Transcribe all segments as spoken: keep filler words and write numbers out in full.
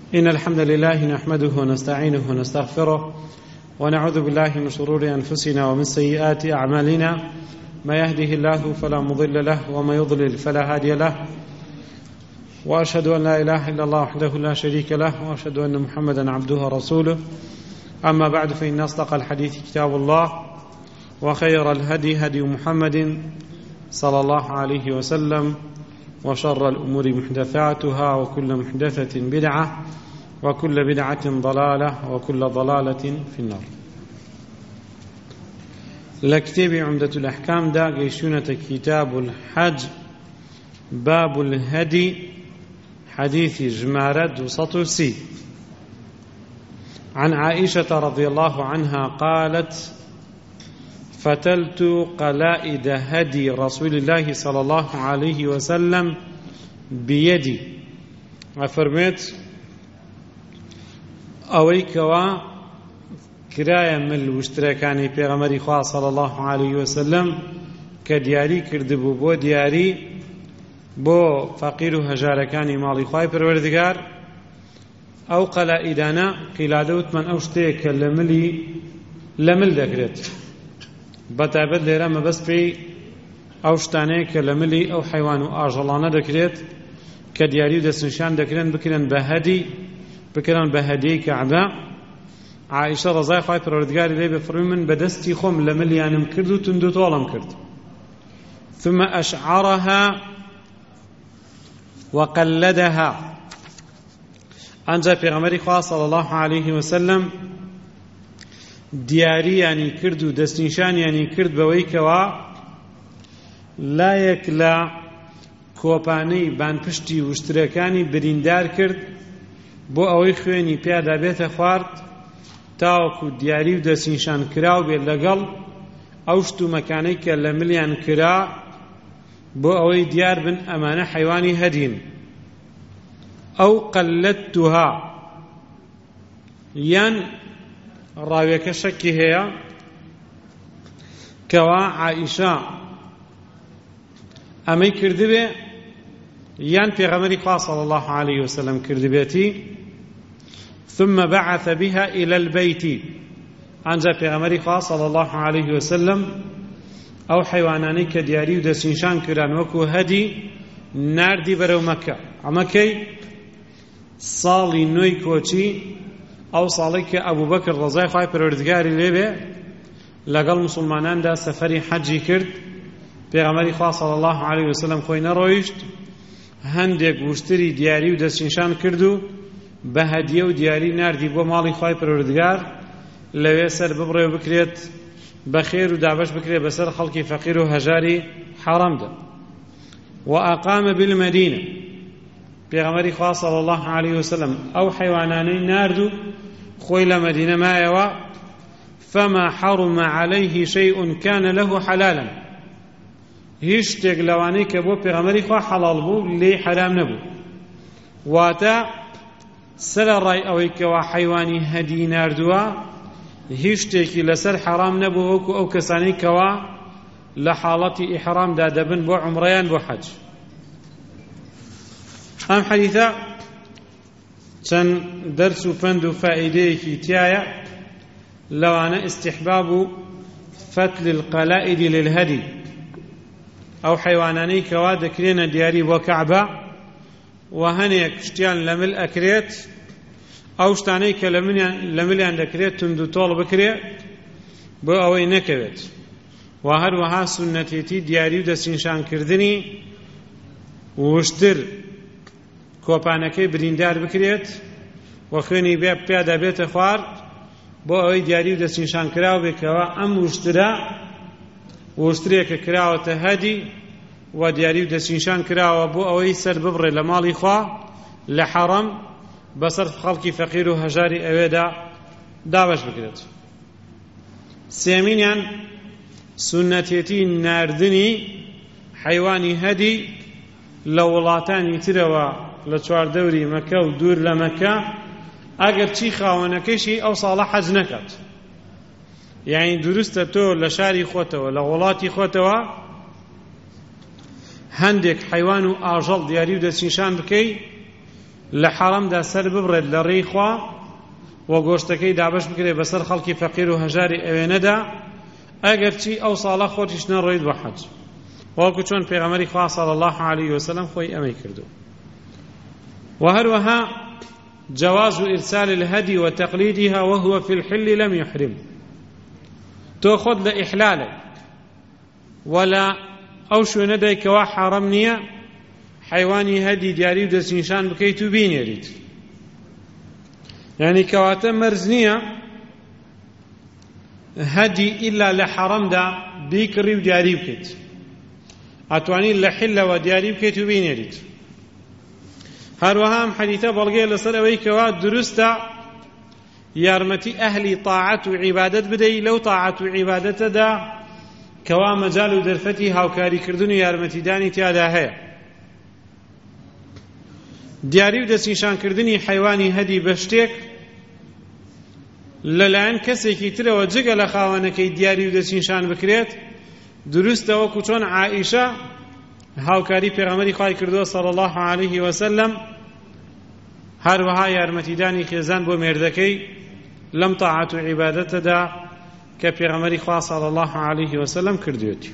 إن الحمد لله نحمده ونستعينه ونستغفره ونعوذ بالله من شرور أنفسنا ومن سيئات أعمالنا ما يهده الله فلا مضل له وما يضلل فلا هادي له وأشهد أن لا إله إلا الله وحده لا شريك له وأشهد أن محمدا عبده ورسوله أما بعد فإن أصدق الحديث كتاب الله وخير الهدي هدي محمد صلى الله عليه وسلم وشر الأمور محدثاتها وكل محدثة بدعة وكل بدعة ضلالة وكل ضلالة في النار. لكتاب عمدة الأحكام دا قيشونة كتاب الحج باب الهدي حديث جمارد وسطوسي عن عائشة رضي الله عنها قالت: فتلت قلائد هدي رسول الله صلى الله عليه وسلم بيدي. أفرميت أويكوا كرايا من الوشتراكاني بيغمري خواه صلى الله عليه وسلم كدياري كردبو بو دياري بو فقير هجاركاني مالي خواه پروردگار أو قلائدانا قلادوت من أوشتيك لملي لمل دكرت بەتایبەت لێرە مەبەست پێی ئەو شتانەیە کە لە ملی ئەو حیوان و ئاژەڵانە دەکرێت کە دیاری و دەستنیشان دەکرێن بکرێن بە هەدی بکرێن بە هەدیەی کەعبە. عائیشە ڕەزای خوای پەروەردگاری لێ بێ فەرمووی من بەدەستی خۆم لە ملیانم کرد و توند و تۆڵم کرد. ثم أشعرها وقلدها. ئەنجا پێغەمبەری خوا صلی الله عليه وسلم دیاریانی کرد و دەستنیشانیانی کرد بەوەی کەوا لایەک لە کۆپانەی بانپشتی وشترەکانی بریندار کرد بۆ ئەوەی خوێنی پیادا بێتە خوارد تاوەکو دیاری و دەستنیشان کراو بێت لەگەڵ ئەو شتومەکانەی کە لە ملیان کرا بۆ ئەوەی دیار بن ئەمانە حیوانی هەدین. ئەو قەلەدتوها یان ڕاویەکە شەکی هەیە کەوا عائیشە ئەمەی کردبێ یان پێغەمبەری خوا صلی الله عليه وسلم کردبێتی. ثم بعث بها إلى البيت. ئەنجا پێغەمبەری خوا صلی الله عليه وسلم ئەو حیوانانەی کە دیاری و دەستنیشان کران وەکو هەدی ناردی بەرەو مەکە. ئەمە کەی ساڵی نوێی کۆچی ئەو ساڵی کە ئەبوو بەکر ڕەزای خوای پەروەردگاری لێ بێ لەگەڵ موسڵماناندا سەفەری حەجی کرد. پێغەمبەری خوا صلی الله عليه وسلم خۆی نەڕۆیشت، هەندێک وشتری دیاری و دەستنیشان کرد و بە هەدیە و دیاری ناردی بۆ ماڵی خوای پەروەردگار لەوێ سەر ببڕێ و بکرێت بە خێر و دابەش بکرێت بەسەر خەڵکی فەقیر و هەژاری حەرەمدا. وأقام بالمدينة. پێغەمبەری خوا صلی الله عليه وسلم ئەو حیوانانەی نارد و خۆی لە مەدینە مایەوە. فما حرم عليه شيء كان له حلالا. هیچ شتێک لەوانەی کە بۆ پێغەمبەری خوا حەڵاڵ بوو لێی حرام نەبوو. واتە سەرەڕای ئەوەی کەوا حیوانی هەدی ناردووە هیچ شتێکی لەسەر حەرام نەبوو وەکو ئەو کەسانەی کەوا لە حاڵەتی ئیحرامدا دەبن بۆ عومڕەیان بۆ حەج. ئەم حەدیثە چەند دەرس و پند و فائیدەیەکی تایە لەوانە استحباب و فتل القلائد للهدي. ئەو حیوانانەی کەوا دەکرێنە دیاری بۆ کەعبە و هەنێک شتیان لە مل ئەکرێت ئەو شتانەی کە لە ملیان دەکرێت تند و تۆڵ بکرێت بۆ ئەوەی نەکەوێت. و هەروەها سونەتێتی دیاری و دەستنیشانکردنی وشتر کۆپانەکەی بریندار بکرێت و خوێنی پیادا بێتە خوارد بۆ ئەوەی دیاری و دەستنیشان کراو بێکەوە ئەم وشترە وشترێکە کراوەتە هەدی و دیاری و دەستنیشان کراوە بۆ ئەوەی سەر ببڕێ لە ماڵی خوا لە حەرەم بەسەر خەڵکی فەقیر و هەژاری ئەوێدا دابەش بکرێت. سێمینیان سونەتێتی ناردنی حیوانی هەدی لە وڵاتانی ترەوە لە چواردەوری مەکە و دوور لە مەکە ئەگەر چی خاوەنەکەیشی ئەو ساڵە حەج نەکات. یعنی دروستە تۆ لە شاری خۆتەوە لە وڵاتی خۆتەوە هەندێک حیوان و ئاژەڵ دیاری و دەستنیشان بکەی لە حەرەمدا سەر ببڕێت لە ڕێی خوا و گۆشتەکەی دابەش بکرێت بەسەر خەڵکی فەقیر و هەژاری ئەوێنەدا ئەگەر چی ئەو ساڵە خۆتیش نەڕۆیت بە حەج وەکو چۆن پێغەمبەری خوا صلی الله عليه وسلم خۆی ئەمەی کردو. وهروها جواز إرسال الهدي وتقليدها وهو في الحل لم يحرم. تو خود لإحلاله ولا أو شو ندى كوا حرام نية حيواني هدي دياري ودس نشان بكيتو بين يريد يعني كواتا مرزنية هدي إلا لحرام دا بيكري ودياري بكيت أتواني لحلة ودياري بكيتو بين يريد. هروها حديثة بلغي لصر أوي كوا درستا يارمتي أهلي طاعة وعبادة بدي لو طاعة وعبادة دا كوا مجال درفتي هاوكاري كردون يارمتي داني تيادا هيا دیاری و دەستنیشان کردنی حیوانی هەدی بەشتێک لەلایەن کەسێکی ترەوە جگە لە خاوەنەکەی دیاری و دەستنیشان بکرێت دروستە وەکو چۆن عائیشە هاوکاری پێغەمبەری خوای کردووە صلی الله عليه وسلم هەروەها یارمەتیدانی خێزان بۆ مێردەکەی لەم تاعەت و عیبادەتەدا کە پێغەمبەری خوا صلی الله عليه وسلم کردوێتی.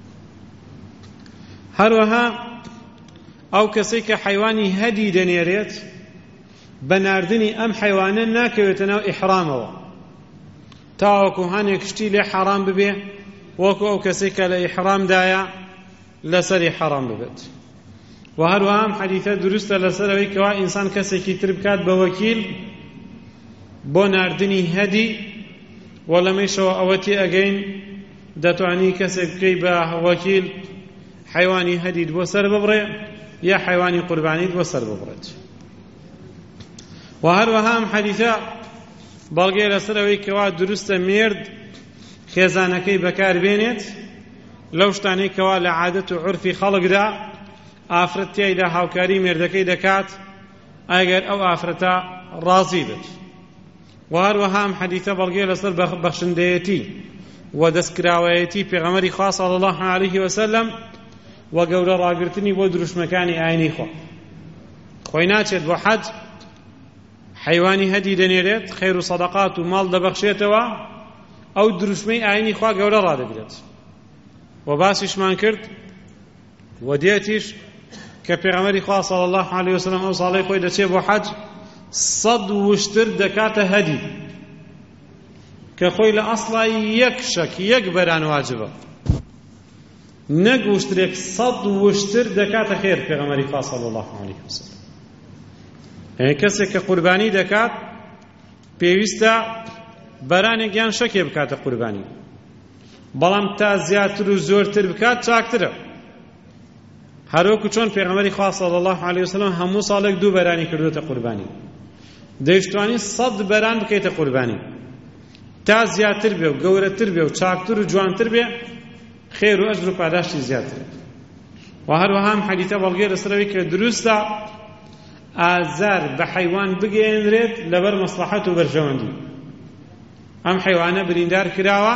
هەروەها ئەو کەسەی کە حیوانی هەدی دەنێرێت بە ناردنی ئەم حیوانە ناکەوێتە ناو ئیحرامەوە تاوەکو هەنێک شتی لێ حەرام ببێ وەکو ئەو کەسەی کە لە ئیحرامدایە لەسەری حەرام ببێت. و هەروەها ئەم حەدیثە دروستە لەسەر ئەوەی کەوا ئینسان کەسێکی تر بکات بە وەکیل بۆ ناردنی هەدی و لەمەیشەوە ئەوەتی ئەگەین دەتوانی کەسێک بکەی بە وەکیل حیوانی هەدیت بۆ سەر ببڕێ یا حیوانی قوربانیت بۆ سەر ببڕێت. و هەروەها ئەم حەدیثە بەڵگەی لەسەر ئەوەی کەوا دروستە مێرد خێزانەکەی بەکاربێنێت لەو شتانەی کەوا لە عادەت و عورفی خەڵکدا ئافرەت تیایدا هاوکاری مێردەکەی دەکات ئەگەر ئەو ئافرەتە ڕازی بێت. و هەروەها ئەم حەدیثە بەڵگەی لەسەر بەخشندەیەتی و دەستکراوەیەتی پێغەمبەری خوا صلی الله عليه وسلم و گەورە ڕاگرتنی بۆ دروشمەکانی ئاینی خۆ خۆی ناچێت بۆ حەج حیوانی هەدی دەنێرێت خێر و سەدەقات و ماڵ دەبەخشێتەوە ئەو دروشمەی ئاینی خوا گەورە ڕادەگرێت. و باسیشمان کرد و دێتیش کە پێغەمبەری خوا صلی الله عليه وسلم ئەو ساڵەی خۆی دەچێت بۆ حەج سەد وشتر دەکاتە هەدی کە خۆی لە ئەسڵای یەک شەک یەک بەران واجبە نەک وشترێک سەد وشتر دەکاتە خێر پێغەمبەری خوا صلی الله عليه وسلم. یعنی کەسێک کە قوربانی دەکات پێویستە بەرانێک یان شەکێ بکاتە قوربانی بەڵام تا زیاتر و زۆرتر بکات چاکترە. هەروەکو چۆن پێغەمبەری خوا صلی الله عليه وسلم هەموو ساڵێک دوو بەرانی کردوتە قوربانی دەیشتوانی سەد بەران بکەیتە قوربانی تا زیاتر بێ و گەورەتر بێ و چاکتر و جوانتر بێ خێر و ئەجر و پاداشتی زیاتر. و هەروەها ئەم حەدیثە بەڵگەی لەسەرەوەی کە دروستە ئازار بە حیوان بگەێنرێت لەبەر مەسلەحەت و بەرژەوەندی. ئەم حیوانە بریندار کراوە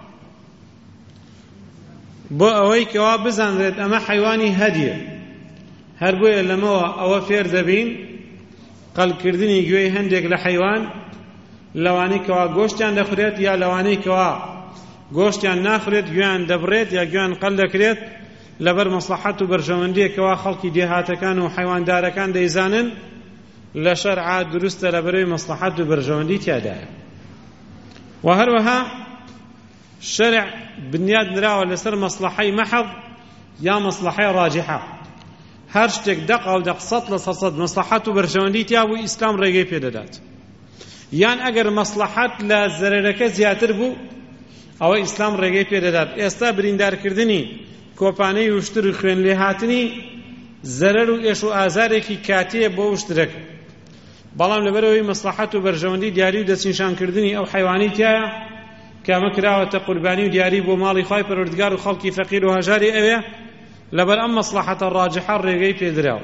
بۆ ئەوەی کەوا بزانرێت ئەمە حیوانی هەدیە هەر بۆیە لەمەوە ئەوە فێر دەبین قەڵکردنی گوێی هەندێک لە حیوان لەوانەی کەوا گۆشتیان دەخورێت یا لەوانەی کەوا گۆشتیان ناخورێت گوێیان دەبڕێت یا گوێیان قەل دەکرێت لەبەر مەسلەحەت و بەرژەوەندیەکەوە خەڵکی دێهاتەکان و حیواندارەکان دەیزانن لە شەرعا دروستە لەبەرەوەی مەسلەحەت و بەرژەوەندی تیادایە. و هەروەها شەرع بنیاد نراوە لەسەر مەسلەحەی مەحەض یا مەسلەحەی ڕاجحە. هەر شتێک دەق و دەق سەد لە سەد مەسلەحەت و بەرژەوەندی تیا بوو ئیسلام ڕێگەی پێدەدات. یان ئەگەر مەسلەحەت لە زەرەرەکە زیاتر بوو ئەوە ئیسلام ڕێگەی پێدەدات. ئێستا بریندارکردنی کۆپانەی وشتر و خوێن لێهاتنی زەرەر و ئێش و ئازارێکی کاتەیە بۆ وشترەکە بەڵام لەبەرەوەی مەسلەحەت و بەرژەوەندی دیاری و دەستنیشانکردنی ئەو حیوانی تایە کە ئەمە کراوەتە قوربانی و دیاری بۆ ماڵی خوای پەروەردگار و خەڵکی فەقیر و هەژاری ئەوێ لەبەر ئەم مەسلەحەتە ڕاجحە ڕێگەی پێدراوە.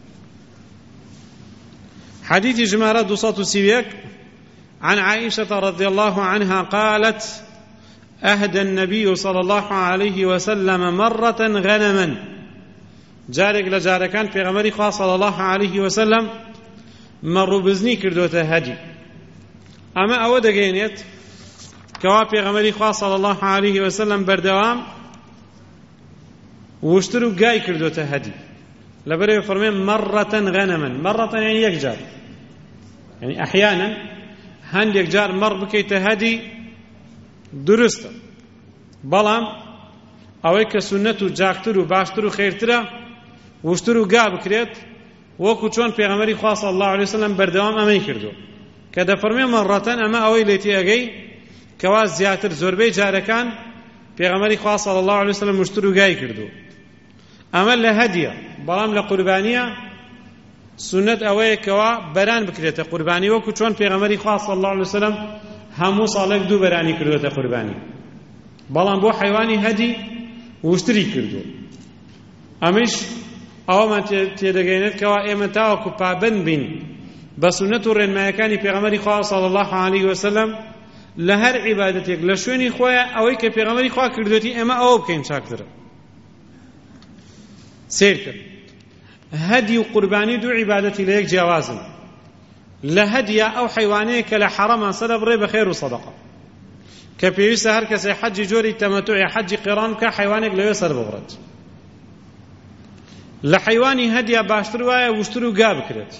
حديث جمارة دوصات سيبيك عن عائشة رضي الله عنها قالت أهدى النبي صلى الله عليه وسلم مرة غنما جارك لجاركان في غمري صلى الله عليه وسلم مەڕووبزنی کردوتە هەدی. ئەمە ئەوە دەگەێنێت کەوا پێغەمبەری خوا صلی الله علیه وسلم بەردەوام وشتر و گای کردوتە هەدی. لەبەرەوەی فەرمێن مەڕەتەن غەنەمەن، مەڕەتەن یعنی یەک جار، یعنی ئەحیانەن هەندێک جار مەڕ بکەیتە هەدی دروستە، بەڵام ئەوەی کە سونەت و جاکتر و باشتر و خێرترە وشتر و گا بکرێت، وەکو چۆن پێغەمبەری خوا صلی الله علیه وسلم بەردەوام ئەمەی کردو کە دەفەرمێ مەڕەتەن، ئەمە ئەوەی لێتی ئەگەی کەوا زیاتر زۆربەی جارەکان پێغەمبەری خوا صلی الله علیه وسلم وشتر و گای کردو. ئەمە لە هەدیە، بەڵام لە قوربانیە سنت ئەوەیە کەوا بەران بکرێتە قوربانی، وەکو چۆن پێغەمبەری خوا صلی الله علیه وسلم هەموو ساڵێک دوو بەرانی کردوتە قوربانی، بەڵام بۆ حیوانی هەدی وشتری کردو. ئەمیش ئەوەمان تێدەگەێنێت کەوا ئێمە تاوەکو پابەند بین بە سنەت و ڕێنمایەکانی پێغەمبەری خوا صلی الله علیه وسلم لە هەر عیبادەتێک لە شوێنی خۆیە، ئەوەی کە پێغەمبەری خوا کردوێتی ئێمە ئەوە بکەین چاکترە. سیر کرد هەدی و قوربانی دوو عیبادەتی لە یەک جیاوازن. لە هەدیە ئەو حیوانەیە کە لە حەرەمان سەرە بڕێ بە خێر و سەدەقە، کە پێویستە هەر کەسێ حەجی جۆری تەمەتوع حەجی قیران بکە حیوانێک لەوێ سەر ببڕێت. لە حیوانی هەدیە باشتر وایە وشتر و گا بکرێت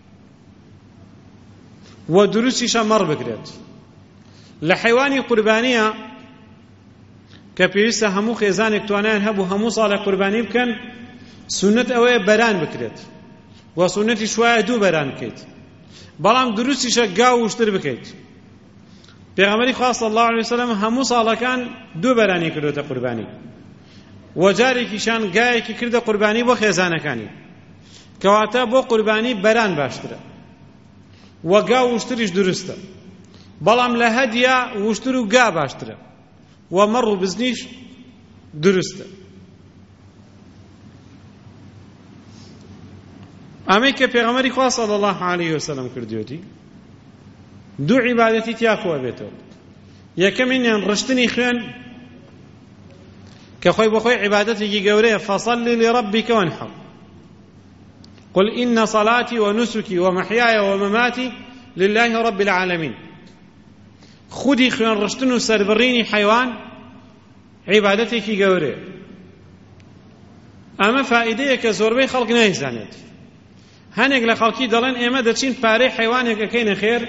و دروستیشە مەڕ بکرێت. لە حیوانی قوربانیە کە پێویستە هەموو خێزانێک توانیان هەبوو هەموو ساڵێک قوربانی بکەن، سنت ئەوەیە بەران بکرێت و سنەتی شوایە دوو بەران بکەیت، بەڵام دروستیشە گا و وشتر بکەیت. پێغەمبەری خوا صلی الله علیه وسلم هەموو ساڵەکان دوو بەرانی کردوتە قوربانی و جارێکیشان گایەکی کردە قوربانی بۆ خێزانەکانی، کەواتە بۆ قوربانی بەران باشترە و گا و وشتریش دروستە، بەڵام لە هەدیە وشتر و گا باشترە و مەڕ و بزنیش دروستە. ئەمەی کە پێغەمبەری خوا صلی الله علیه وسلم کردوێتی دوو عیبادەتی تیا کۆ بێتەوە. یەکەمینیان ڕشتنی خوێن کە خۆی بەخۆی عیبادەتێکی گەورەیە، فەصەلی لڕەبیکە وانحەڕ قل ئین صەلاتی ونسکی ومەحیایە ومەماتی لله رب العالمین. خودی خوێن ڕشتن و سەربڕینی حیوان عیبادەتێکی گەورەیە. ئەمە فائیدەیە کە زۆربەی خەڵک نایزانێت. هەنێک لە خەڵکی دەڵێن ئێمە دەچین پارەی حیوانێک ئەکەینە خێر،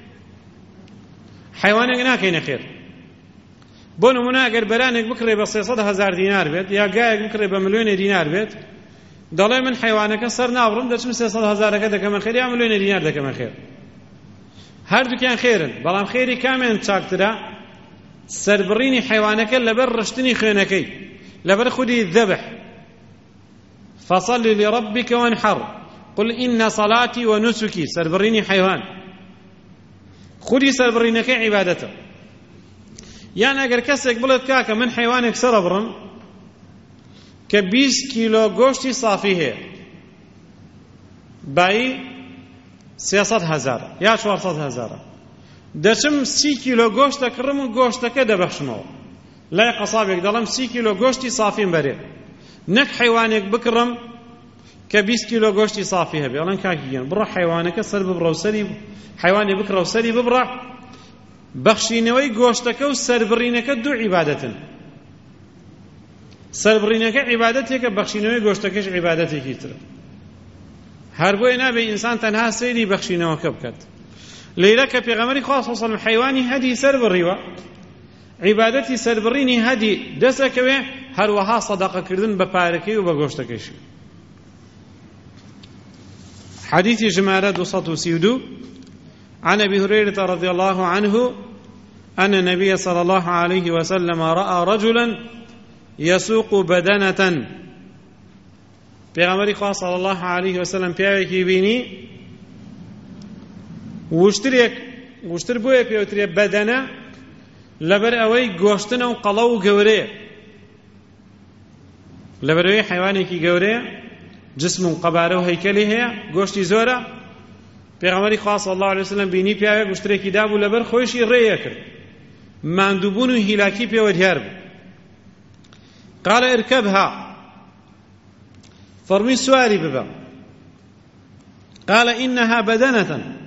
حیوانێک ناکەینە خێر. بۆ نمونە ئەگەر بەرانێک بکڕێ بە سێسەد هەزار دینار بێت یا گایەک بکڕێ بە ملیۆنێ دینار بێت، دەڵێ من حیوانەکە سەر ناوڕم دەچم سێسەد هەزارەکە دەکەمە خێر یا ملیۆنێ دینار دەکەمە خێر. هەردووکیان خێرن، بەڵام خێری کامیان چاکترە؟ سەربڕینی حیوانەکە لەبەر ڕشتنی خوێنەکەی، لەبەر خودی ذەبح. فەصەلی لڕەبیکە وانحەڕ قل ئین صەلاتی ونسکی، سەربڕینی حیوان خودی سەربڕینەکەی عیبادەتە. یان ئەگەر کەسێک بڵێت کاکە من حیوانێک سەرە بڕم کە بیست کیلۆ گۆشتی سافی هەیە، بایی سێسەد هەزار یا چوارسەد هەزارە، دەچم سی کیلۆ گۆشت دەکڕم و گۆشتەکە دەبەخشمەوە لای قەسابێک، دەڵێم سی کیلۆ گۆشتی سافیم بەرێ، نەک حیوانێک بکڕم کە بیست کیلۆ گۆشتی سافی هەبێ. ئەڵێن کاکی گیان بڕە حیوانەکە سەر ببڕە و سەری حیوانێ بکڕە و سەری ببڕە. بەخشینەوەی گۆشتەکە و سەربڕینەکە دوو عیبادەتن. سەربڕینەکە عیبادەتێکە، بەخشینەوەی گۆشتەکەش عیبادەتێکی ترە. هەر بۆیە نابێ ئینسان تەنها سەیری بەخشینەوەکە بکات. لەیرە کە پێغەمبەری خوا صلی الله علیه وسلم حیوانی هەدی سەربڕیوە، عیبادەتی سەربڕینی هەدی دەسەکەوێ، هەروەها سەدەقەکردن بە پارەکەی و بە گۆشتەکەیش. حديث جمارة دوصة وسيدو عن أبي هريرة رضي الله عنه أن النبي صلى الله عليه وسلم رأى رجلا يسوق بدنة. پیغمبر خدا صلى الله عليه وسلم پیاوێکی بینی وشترێک وشتر بۆیە پێوترێ بەدەنە لەبەر ئەوەی گۆشتنە و قەڵە و گەورەیە، لەبەر ئەوەی حیوانێکی گەورەیە، جسم و قەبارە و هەیکەلی هەیە، گۆشتی زۆرە. پێغەمبەری خوا صلی الله علیه وسلم بینی پیاوێک وشترێکی دابوو لەبەر خۆیشی ڕێیە کرد، ماندووبوون و هیلاکی پێوە دیار بوو. قال اركبها، فەرمی سواری ببە. قال إنها بدنة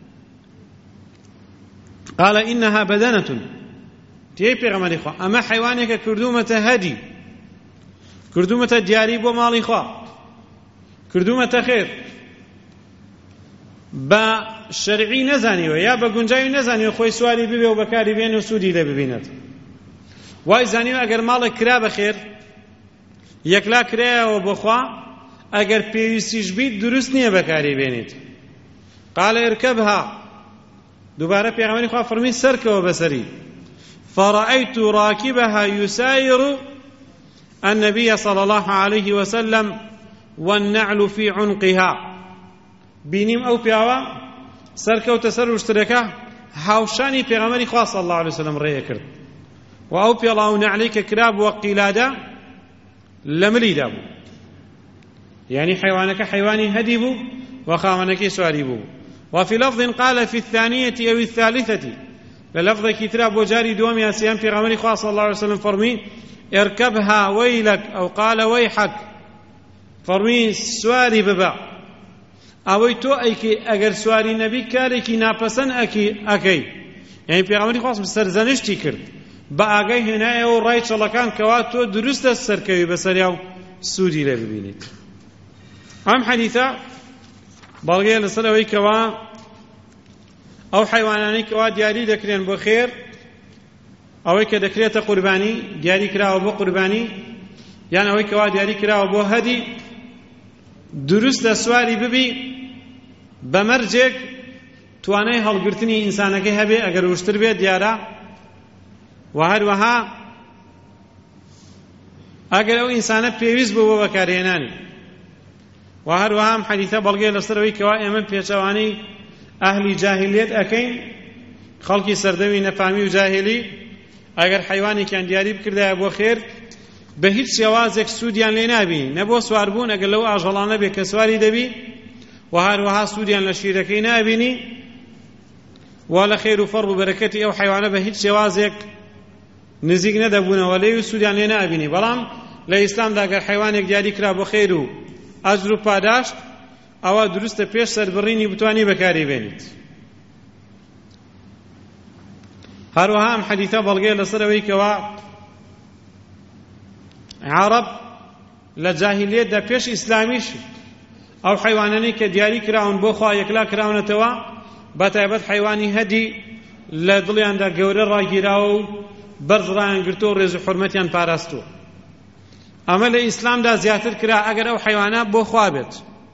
قال إنها بدنة تێی پێغەمبەری خوا ئەمە حەیوانێکە کردوومەتە هەدی، کردوومەتە دیاری بۆ ماڵی خوا، کردوومەتە خێر، بە شەرعی نەزانیوە یا بە گونجاوی نەزانیوە خۆی سواری ببێ و بەکاری بێنێ و سوودی لێ ببینێت. وای زانیوە ئەگەر ماڵێک کرا بەخێر یەکلا کرایەوە بۆ خوا، ئەگەر پێویستیش بیت دروست نییە بەکاری بێنیت. قال اركبها، دووبارە پێغەمبەری خوا فەرمی سەرکەوە بەسەری. فرأيت راكبها يساير النبي صلى الله عليه وسلم والنعل في عنقها. بینیم ئەو پیاوە سەرکەوتە سەر وشترەکە هاوشانی پێغەمبەری خوا صلی الله عليه وسلم ڕێیە کرد و ئەو پێڵاو و نەعلەی کە کرا بووە قیلادە لە ملیدا بوو، یعنی حیوانەکە حیوانی هەدی بوو و خاوەنەکەی سواری بوو. وفي لفظ قال في الثانية أو الثالثة، للفظ كتراب وجاري دوم يا سيام في غمر خاص صلى الله عليه وسلم فرمي اركبها ويلك أو قال ويحك، فرمي سواري ببا أوي تو أيكي أجر سواري نبي كاريكي ناپسن أكي أكي، يعني في غمر خاص بسرزنشتي كرد بأجي هنا أو رايت الله كان كواتو درست السركوي بسرياو سودي لا ببينيت. أم حديثا بەڵگەیە لەسەر ئەوەی کەوا ئەو حەیوانانەی کەوا دیاری دەکرێن بۆ خێر، ئەوەی کە دەکرێتە قوربانی دیاری کراوە بۆ قوربانی، یان ئەوەی کەوا دیاری کراوە بۆ هەدی، دروستە سواری ببی بە مەرجێک توانای هەڵگرتنی ئینسانەکەی هەبێ ئەگەر وشتر بێت دیارە، و هەروەها ئەگەر ئەو ئینسانە پێویست بوو بۆ بەکارهێنانی. و هەروەها ئەم حەدیثە بەڵگەیە لەسەرەوەی کەوا ئێمە پێچەوانەی ئەهلی جاهیلیەت ئەکەین، خەڵکی سەردەمی نەفامی و جاهیلی، ئەگەر حەیوانێکیان دیاری بکردایە بۆ خێر بە هیچ شێوازێک سوودیان لێ نابینی، نە بۆ سواربوون ئەگەر لەو ئاژەڵانە بێ کە سواری دەبی، و هەروەها سوودیان لە شیرەکەی نابینی، و لە خێر و فەڕ و بەرەکەتی ئەو حەیوانە بە هیچ شێوازێک نزیک نەدەبوونەوە لێی و سوودیان لێ نابینی. بەڵام لە ئیسلامدا ئەگەر حەیوانێک دیاری کرا بۆ خێر و ئەجر و پاداشت، ئەوە دروستە پێش سەربڕینی بتوانی بەکاری بێنیت. هەروەها ئەم حەدیثە بەڵگەیە لەسەرەوەی کەوا عەرەب لە جاهیلیەتدا پێش ئیسلامیش ئەو حەیوانانەی کە دیاری کراون بۆ خوا یەکلا کراونەتەوە، بەتایبەت حەیوانی هەدی لە دڵیاندا گەورە ڕاگیراوە و بەرز ڕایان گرتووە و ڕێز و حورمەتیان پاراستووە. ئەمە لە ئیسلامدا زیاتر کرا ئەگەر ئەو حەیوانە بۆ خوا بێت،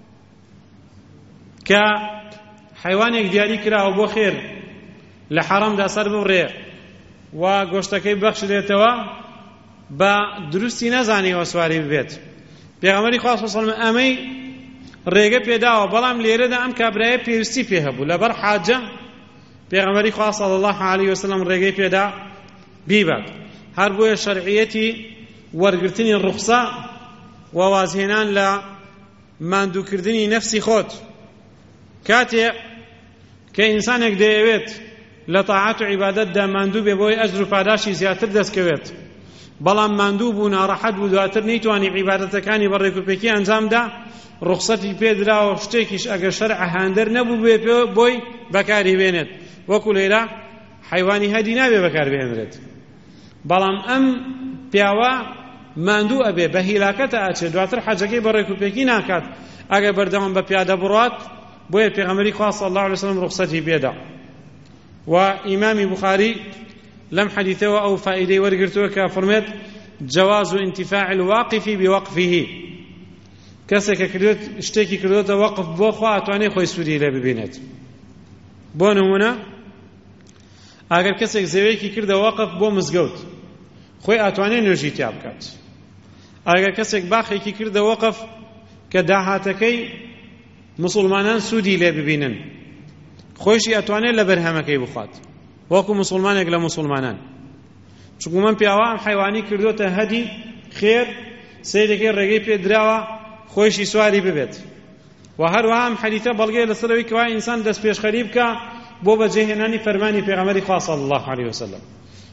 کە حەیوانێک دیاری کراوە بۆ خێر لە حەرەمدا سەر ببڕێ و گۆشتەکەی بەخشرێتەوە بە دروستی نەزانیوە سواری ببێت. پێغەمبەری خوا صلی الله علیه و سەلەم ئەمەی ڕێگە پێداوە، بەڵام لێرەدا ئەم کابرایە پێویستی پێ هەبوو لەبەر حاجە، پێغەمبەری خوا صلی الله علیه و سەلەم ڕێگەی پێدا بیبات. هەر بۆیە شەرعیەتی وەرگرتنی ڕوخسە و وازهێنان لە ماندووکردنی نەفسی خۆت، کاتێ کە ئینسانێک دەیەوێت لە تاعات و عیبادەتدا ماندوو بێ بۆی ئەجر و پاداشی زیاتر دەستکەوێت، بەڵام ماندوو بوو ناڕەحەت بوو دواتر نەیتوانی عیبادەتەکانی بەڕێکوپێکی ئەنجامدا، ڕوخسەتی پێدراوە شتێکیش ئەگەر شەرع هاندەر نەبوو بێ بۆی بەکاری بێنێت، وەکو لێرە حەیوانی هەدی نابێ بەکار بێنرێت. بەڵام ئەم پیاوە ماندوو ئەبێ بە هیلاکەتە ئاچێت، دواتر حەجەکەی بەڕێکوپێکی ناکات ئەگەر بەردەوام بە پیادە بڕات، بۆیە پێغەمبەری خوا صلی الله علیه وسلم ڕوخسەتی پێدا. و ئیمامی بوخاری لەم حەدیثەوە ئەو فائیدەی وەرگرتووە کە فەرمێت جواز انتفاع الواقف بوقفه، کەسێک کە کردوێت شتێکی کردوێتە وەقف بۆ خوا ئەتوانێت خۆی سوودی لێ ببینێت. بۆ نمونە ئەگەر کەسێک زەویەکی کردە وەقف بۆ مزگەوت، خۆی ئەتوانێت نوێژی تیا بکات. ئەگەر کەسێک باخێکی کردە وەقف کە داهاتەکەی مسلمانان سوودی لێ ببینن، خۆشی ئەتوانێت لە بەرهەمەکەی بخوات وەکو مسلمانێک لە مسلمانان. چونکە من پیاوە ئەم حەیوانی کردوتە هەدی خێر، سەیرەکەی ڕێگەی پێدراوە خۆشی سواری ببێت. و هەروەها ئەم حەدیثە بەڵگەیە لەسەرەوەی کەوا ئینسان دەست پێشخەری بکە بۆ بەجێهێنانی فەرمانی پێغەمبەری خوا صلی الله علیه وسلم.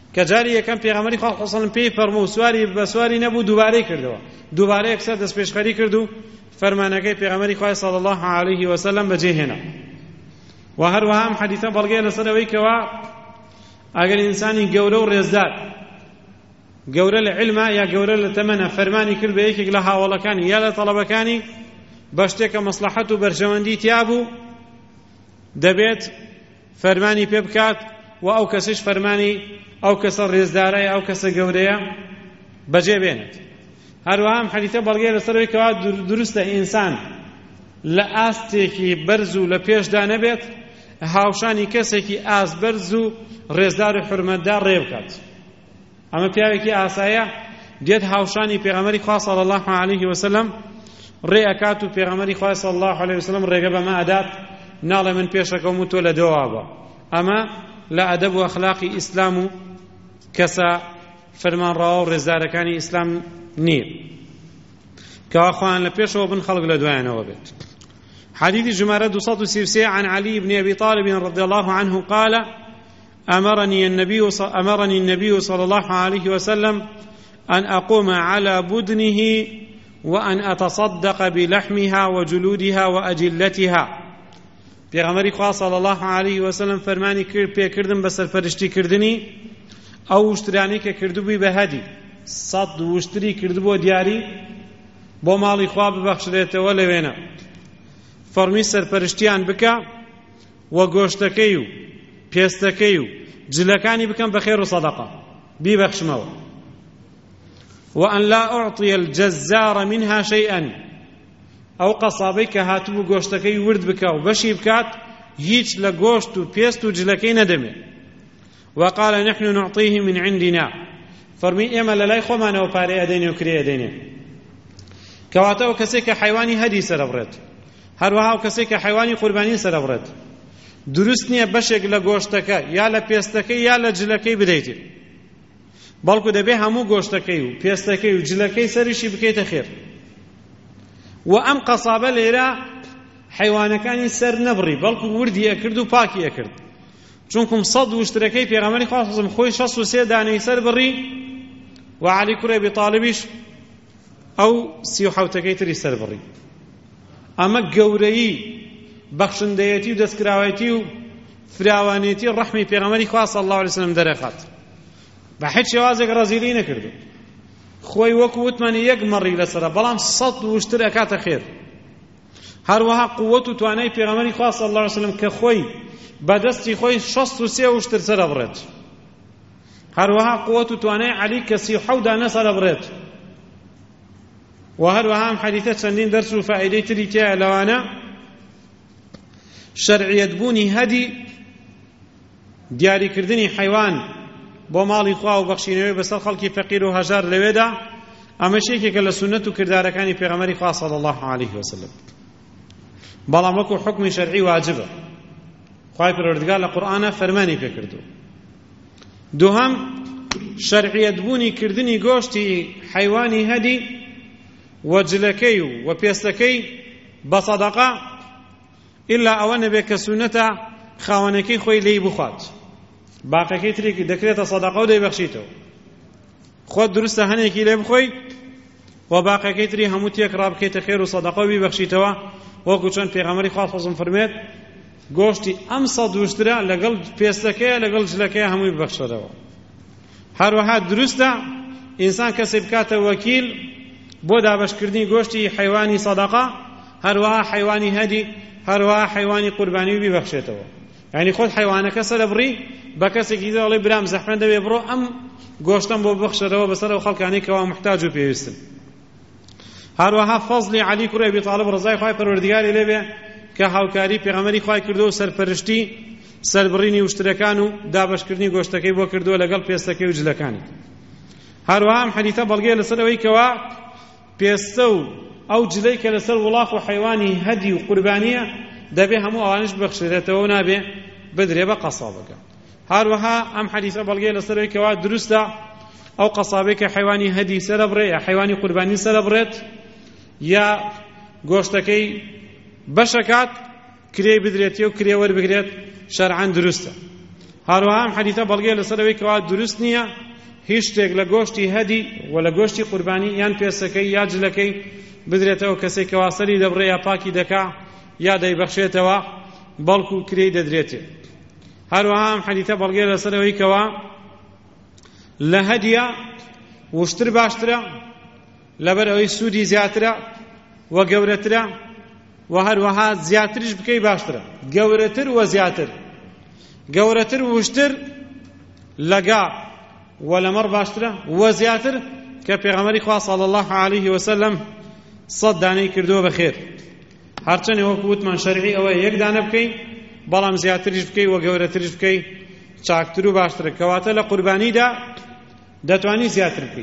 کە جاری یەکەم پێغەمبەری خوا صلی الله علیه و سلم پێی فەرموو سواری بە سواری نەبوو دووبارەی کردەوە دووبارە یەکسەر دەست پێشخەری کرد و فەرمانەکەی پێغەمبەری خوا صلی الله علیه و سلم بەجێهێنا و هەروەها ئەم حەدیثە بەڵگەیە لەسەر ئەوەی کەوا ئەگەر ئینسانی گەورە و ڕێزدار گەورە لە علمە یا گەورە لە تەمەنە فەرمانی کرد بە یەکێک لە هاوڵەکانی یا لە تەڵەبەکانی بە شتێکە مەسلەحەت و بەرژەوەندی تیا بوو دەبێت فەرمانی پێ بکات و ئەو کەسش فەرمانی ئەو کەسە ڕێزدارەیە ئەو کەسە گەورەیە بەجێ بێنێت هەروەها ئەم حەدیثە بەڵگەیە لەسەرەوەی کەوا دروستە ئینسان لە ئاستێکی بەرز و لە پێشدا نەبێت هاوشانی کەسێکی ئاست بەرز و ڕێزدار و حورمەتدار ڕێ بکات ئەمە پیاوێکی ئاسایە دێت هاوشانی پێغەمبەری خوا صلی الله علیه و سلم ڕێ ئەکات و پێغەمبەری خوا صلی الله علیه و سلم ڕێگە بەمە ئەدات ناڵێ من پێشەکەم و تۆ لە دۆوا بە ئەمە لە ئەدەب و ئەخلاقی ئیسلام و کەسە فەرمانڕەوا و ڕێزدارەکانی ئیسلام نییە کەوا خۆیان لە پێشەوە بن خەڵک لە دوایانەوە بێت حديث جمارة دوصات سيرسي عن علي بن أبي طالب رضي الله عنه قال أمرني النبي أمرني النبي صلى الله عليه وسلم أن أقوم على بدنه وأن أتصدق بلحمها وجلودها وأجلتها پیغمبری خوا صلی الله علیه و سلم فرمانی کرد پێ کردم بە سەرپەرشتی کردنی ئەو وشترانی کە کردبووی بە هەدی سەد وشتری کردبووە دیاری بۆ ماڵی خوا ببەخشرێتەوە لەوێنە فەرمی سەرپەرشتیان بکە و گۆشتەکەی و پێستەکەی و جلەکانی بکەم بە خێر و سەدەقە بیبەخشمەوە وأن لا أعطي الجزار منها شيئا ئەو قەسابەی کە هاتوو گۆشتەکەی ورد بکە و بەشی بکات هیچ لە گۆشت و پێست و جلەکەی نەدەمێت وقال نحن نعطيه من عندنا فەرمی ئێمە لە لای خۆمانەوە پارەی ئەدەینێ و کرێ ئەدەینێ کەواتە ئەو کەسێک کە حەیوانی هەدی سەرەبڕێت هەروەها ئەو کەسێک کە حەیوانی قوربانی سەرەبڕێت دروست نییە بەشێک لە گۆشتەکە یا لە پێستەکەی یا لە جلەکەی بدەیت بەڵکو دەبێ هەموو گۆشتەکەی و پێستەکەی و جلەکەی سەریشی بکەیتە خێر و ئەم قەسابە لێرە حەیوانەکانی سەر نەبڕی بەڵکو وردی ئەکرد و پاکی ئەکرد چونکم سەد وشترەکەی پێغەمبەری خوا صلی الله علیه و سلم خۆی شەست و سێ دانەی سەر بڕی و عەلی کوڕی ئەبی تاڵیبیش ئەو سی و حەوتەکەی تری سەر بڕی ئەمە گەورەیی بەخشندەیەتی و دەستکراوەتی و فراوانێتی ڕەحمی پێغەمبەری خوا صلی الله علیه و سلم دەرەخات بە هیچ شێوازێک ڕەزیلی نەکردو خۆی وەکو وتمانی یەک مەڕی لەسرە بەڵام سەد وشتر ئەکاتە خێر هەروەها قووەت و توانای پێغەمبەری خوا صلی الله علیه و سلم کە خۆی بەدەستی خۆی شەست و سێ وشتر سەرەبڕێت هەروەها قووەت و توانای عەلی کە سی و حەوت دانە سەرەبڕێت و هەروەها ئەم حەدیثە چەندین دەرس و فائیدەی تری تێیە لەوانە شەرعیەتبوونی هەدی دیاریکردنی حەیوان بۆ ماڵی خوا و بەخشینەوەی بەسەر خەڵکی فەقیر و هەژار لەوێدا ئەمە شتێکێکە لە سونەت و کردارەکانی پێغەمبەری خوا صلی الله علیه وسلم بەڵام وەکو حکمی شەرعی واجبە خوای پەروەردگار لە قورئانە فەرمانی پێکردووە دووهەم شەرعیەتبوونی کردنی گۆشتی حەیوانی هەدی و جلەکەی و پێستەکەی بە سەدەقە ئیلا ئەوە نەبێت کە سونەتە خاوەنەکەی خۆی لێی بخوات باقیەکەی تری دەکرێتە سەدەقە و دەیبەخشیتەوە خۆت دروستە هەنێکی لێ بخۆی و باقیەکەی تری هەموو تێک ڕابکەیتە خێر و سەدەقە و بیبەخشیتەوە وەکو چۆن پێغەمبەری خوا صلی الله علیه و سلم فەرمێت گۆشتی ئەم سەد وشترە لەگەڵ پێستەکەیە لەگەڵ جلەکەیە هەمووی ببەخشەرەوە هەروەها دروستە ئینسان کەسێک بکاتە وەکیل بۆ دابەشکردنی گۆشتی حەیوانی سەدەقە هەروەها حەیوانی هەدی هەروەها حەیوانی قوربانی و بیبەخشێتەوە یعنی خۆت حەیوانەکە سەرەبڕی بە کەسێکی دەڵێ برام زەحمەت دەبێ بڕۆ ئەم گۆشتم بۆ ببەخشەرەوە بەسەر ئەو خەڵکانەی کەوا محتاج و پێویستن هەروەها فەزلی عەلی کوڕی ئەبی تاڵب ڕەزای خوای پەروەردگاری لێ بێ کە هاوکاری پێغەمبەری خوای کردو و سەرپەرشتی سەربڕینی وشترەکان و دابەشکردنی گۆشتەکەی بۆ کردووە لەگەڵ پێستەکەی و جلەکانی هەروەها ئەم حەدیثە بەڵگەیە لەسەر ئەوەی کەوا پێستە و ئەو جلەی کە لەسەر وڵاق و حەیوانی هەدی و قوربانیە دەبێ هەموو ئەوانش ببەخشرێتەوە و نابێ بدرێ بە قەسابەکە هەروەها ئەم حەدیثە بەڵگەیە لەسەر ئەوەی کەوا دروستە ئەو قەسابەی کە حەیوانی هەدی سەرەبڕێ یا حەیوانی قوربانی سەرەبڕێت یا گۆشتەکەی بەشەکات کرێی بدرێتی و کرێ وەربگرێت شەرعەن دروستە هەروەها ئەم حەدیثە بەڵگەیە لەسەرەوەی کەوا دروست نییە هیچ شتێک لە گۆشتی هەدی و لە گۆشتی قوربانی یان پێسەکەی یا جلەکەی بدرێتەوە کەسێک کەوا سەری دەبڕێ یا پاکی دەکا یا دەیبەخشێتەوە بەڵکو کرێی دەدرێتێ. هەروەها ئەم حەدیثە بەڵگەیە لەسەرەوەی کەوا لە هەدیە وشتر باشترە لەبەر ئەوەی سوودی زیاترە و گەورەترە و هەروەها زیاتریش بکەی باشترە، گەورەتر و زیاتر، گەورەتر وشتر لەگا و لەمەڕ باشترە و زیاتر کە پێغەمبەری خوا صلی الله علیه وسلم سەد دانەی کردووە بەخێر. هەرچەندە وەکو وتمان شەرعی ئەوە یەک دانە بکەی بەڵام زیاتریش بکەی و گەورەتریش بکەی چاکتر و باشترە، کەواتە لە قوربانیدا دەتوانی زیاتر بکەی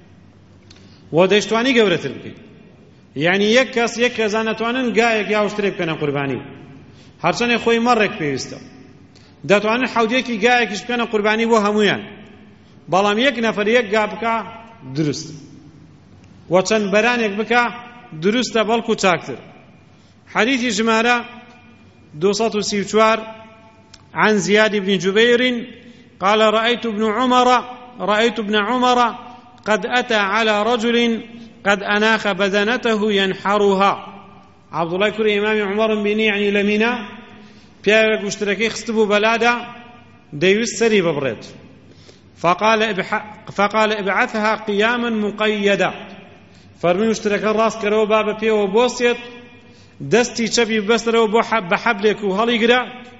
و دەیشتوانی گەورەتر بکەی. یعنی یەک کەس یەک کەس نەتوانن گایەک یا وشترێک بکەنە قوربانی، هەرچەندە خۆی مەڕێک پێویستە، دەتوانن حەوتێکی گایەکیش بکەنە قوربانی بۆ هەمویان، بەڵام یەک نەفەر یەک گا بکە دروست و چەند بەرانێک بکە دروستە بەڵکو چاکتر. حديث جمارة دوصة سيوتوار عن زياد بن جبير قال رأيت ابن عمر رأيت ابن عمر قد أتى على رجل قد أناخ بدنته ينحرها. عبد الله كري إمام عمر بني يعني لمنا بيارك مشتركي خستبوا بلادا ديوس سري ببريت فقال ابح فقال ابعثها قياما مقيدا فرمي مشترك الراس كرو باب بيه وبوسيت دستي چەپی بەسترەوە بۆ بە حەبلێک و هەڵیگرە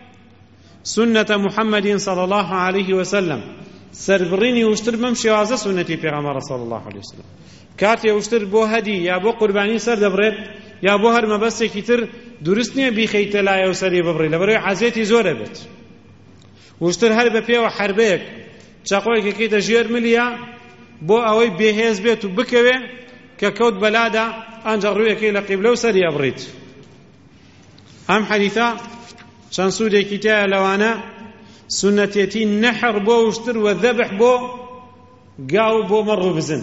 سنة محمد صلى الله عليه وسلم سەربڕینی وشتر بەم شێوازە سنەتی پێغەمبەر صلى الله عليه وسلم کاتێ وشتر بۆ هەدی یا بۆ قوربانی سەر دەبڕێت یا بۆ هەر مەبەستێکی تر دروست نییە بیخەیتە لایە و سەری ببڕی لەبەرەوەی حەزێتی زۆرە بێت. وشتر هەر بە پێوە حەربەیەک چاقۆیەک یەکەیتە ژێر ملیە بۆ ئەوەی بێهێز بێت و بکەوێ کە کەوت بەلادا ئەنجا ڕوویەکەی لە قیبلە و سەری ئەبڕیت. ئەم حەدیثە چەند سوودێکی تایە لەوانە سنەتێتی نەحر بۆ وشتر و ذەبح بۆ گاو بۆ مەڕ و بزن.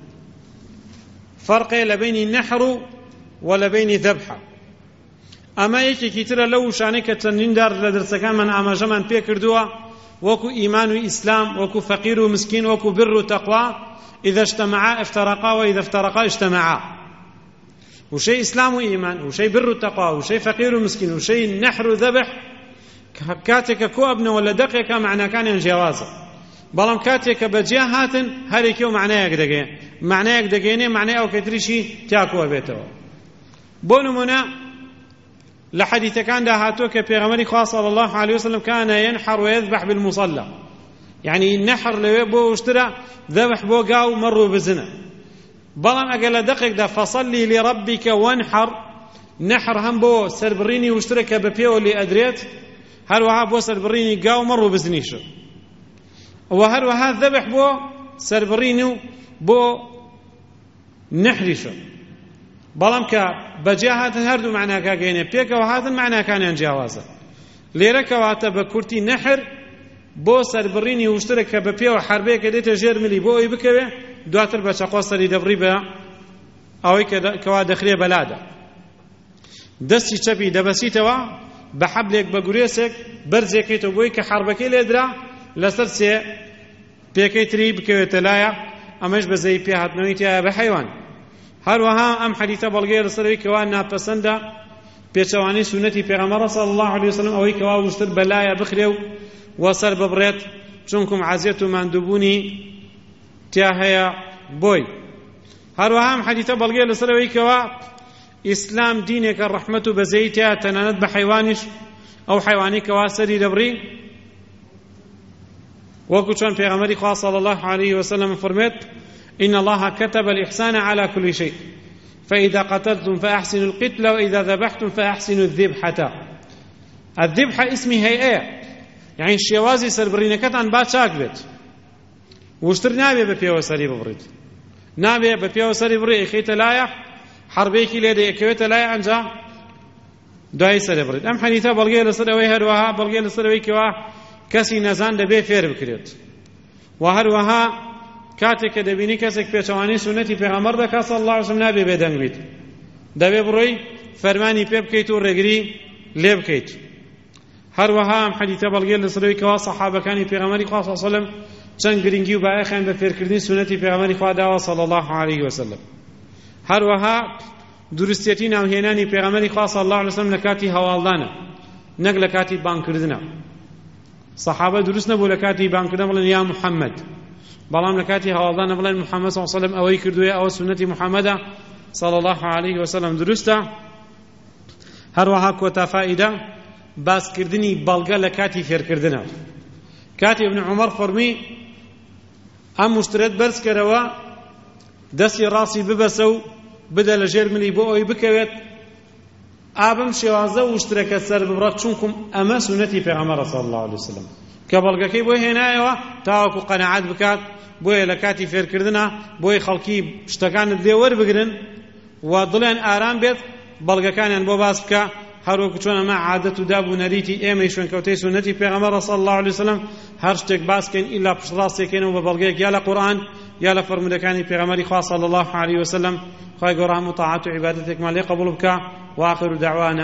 فەرقێ لە بینی نەحر و لە بینی ذەبحە. ئەمە یەکێکی ترە لەو وشانەی کە چەندین دار لە دەرسەکانمان ئاماژەمان پێ کردووە وەکو ئیمان و ئیسلام، وەکو فەقیر و مسکین، وەکو بر و تەقوا، إذا اجتمعا افترقا وإذا افترقا اجتمعا. وشيء إسلام وإيمان وشيء بر وتقوى وشيء فقير ومسكين وشيء نحر وذبح كاتك كو ابن ولا دقيق معنى كان جوازا بلام كاتك بجيا هاتن هريكيو معناه يقدقي معناه يقدقيني معناه أو كتريشي تاكو بيتو بونمنا لحديث كان ده هاتوك بيغمري خاص صلى الله عليه وسلم كان ينحر ويذبح بالمصلى يعني النحر لو بو اشترى ذبح بو قاو مروا بزنا بلام أقل دقيق ده فصلي لربك وانحر نحر هم بو سربريني واشترك ببيو اللي أدريت هروها بو سربريني قاو مروا بزنيشو وهروها ذبح بو سربريني بو نحرشو بلام كا بجاهات هردو معناه كاقيني بيك وهذا معناه كان ينجاوازا ليرك واتا بكورتي نحر بو سربريني واشترك ببيو حربيه كديتا جيرملي بو يبكوه دواتر بە چەقۆ سەری دەبڕی بە ئەوەی کەوا دەخرێ بەلادە دەستی چەپی دەبەسیتەوە بە حەبلێک بە گورێسێک بەرزێکیتەوە بۆی کە حەربەکەی لێدرا لەسەر سێ پێکەی تری بکەوێتە لایە ئەمەش بەزەی پێهاتنەوەی تایە بە حەیوان. هەروەها ئەم حەدیثە بەڵگەیە لەسەرەوەی کەوا ناپەسەندە پێچەوانەی سونەتی پێغەمبەر صلی الله علیه وسلم ئەوەی کەوا وشتر بە لایە بخرێ و وەسەر ببڕێت چونکم عەزیەت و ماندووبوونی تیا هەیە بۆی. هەروەها ئەم حەدیثە بەڵگەیە لەسەرەوەی کەوا ئیسلام دینێکە ڕەحمەت و بەزەیی تایە تەنانەت بە حەیوانیش ئەو حەیوانی کەوا سەری دەبڕی وەکو چۆن پێغەمبەری خوا صلی الله عليه وسلم فەرمێت إن الله كتب الإحسان على كل شيء فإذا قتلتم فأحسنوا القتل وإذا ذبحتم فأحسنوا الذبحة. الذبحة اسمي هيئة يعني شێوازی سەربڕینەکەتان با چاک بێت وشتر نابێ بە پێوە سەری ببڕیت نابێ بە پێوە سەری بڕی ئەخەیتە لایە حەربەیەکی لێ دەیەکەوێتە لایە ئەنجا دوای سەری بڕیت. ئەم حەدیثە بەڵگەیە لەسەر ئەوەی هەروەها بەڵگەیە لەسەر ئەوەی کەوا کەسی نەزان دەبێ فێر بکرێت و هەروەها کاتێک کە دەبینی کەسێک پێچەوانەی سونەتی پێغەمبەر دەکات صلی الله علیه وسلم نابێ بێدەنگ بیت دەبێ بڕۆی فەرمانی پێ بکەیت و ڕێگری لێ بکەیت. هەروەها ئەم حەدیثە بەڵگەی لەسەرەوەی کەوا سەحابەکانی پێغەمبەری خوا صلی الله علیه وسلم چەند گرنگی و بایەخیان بە فێرکردنی سونەتی پێغەمبەری خوا داوە صلی الله علیه وسلم. هەروەها دروستێتی ناوهێنانی پێغەمبەری خوا صلی الله علیه وسلم لە کاتی هەواڵدانە نەک لە کاتی بانگکردنە. سەحابە دروست نەبوو لە کاتی بانگکردن بڵێن یا محەممەد، بەڵام لە کاتی هەواڵدانە بڵێن محەممەد صلی الله علیه وسلم ئەوەی کردووە ئەوە سونەتی محەممەدە صلی الله علیه وسلم دروستە. هەروەها کۆتا فائیدە باسکردنی بەڵگە لە کاتی فێرکردنە. کاتی ابن عومەر فەرمی ئەم مشترێت بەرز کەرەوە دەستی ڕاستی ببەسە و بدە لە ژێر ملی بۆ ئەوەی بکەوێت ئابم شێوازە وشترەکە سەر ببڕات چونکم ئەمە سونەتی پێغەمبەرە صلی الله علیه وسلم کە بەڵگەکەی بۆ هێنایەوە تاوەکو قەنەعەت بکات بۆیە لە کاتی فێرکردنە بۆی خەڵکی شتەکانت لێ وەربگرن و دڵیان ئارام بێت بەڵگەکانیان بۆ باس بکە هەروەکو چۆن ئەمە عادەت و دابوونەریتی ئێمەی شوێنکەوتەی سونەتی پێغەمبەرە صلی الله علیه وسلم هەر شتێک باسکەین ئیلا پشتڕاستێکێنەوە بە بەڵگەیەک یا لە قورئان یا لە فەرمودەکانی پێغەمبەری خوا صلی الله علیه وسلم. خوای گەورە هەموو تاعات و عیبادەتێکمان لێ قبوڵ بکە. وآخر دعوانا